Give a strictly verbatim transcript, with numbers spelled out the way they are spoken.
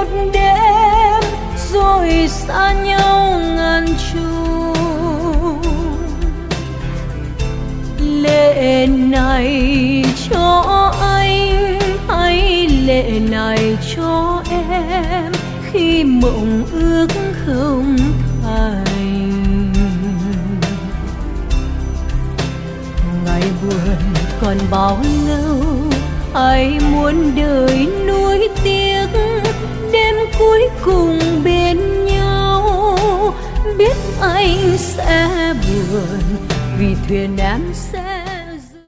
một đêm rồi xa nhau ngàn trùng. Lệ này cho anh hay lệ này cho em khi mộng ước không thành. Ngày buồn còn bao lâu, ai muốn đời nuối tiếc, đêm cuối cùng bên nhau. Biết anh sẽ buồn vì thuyền em sẽ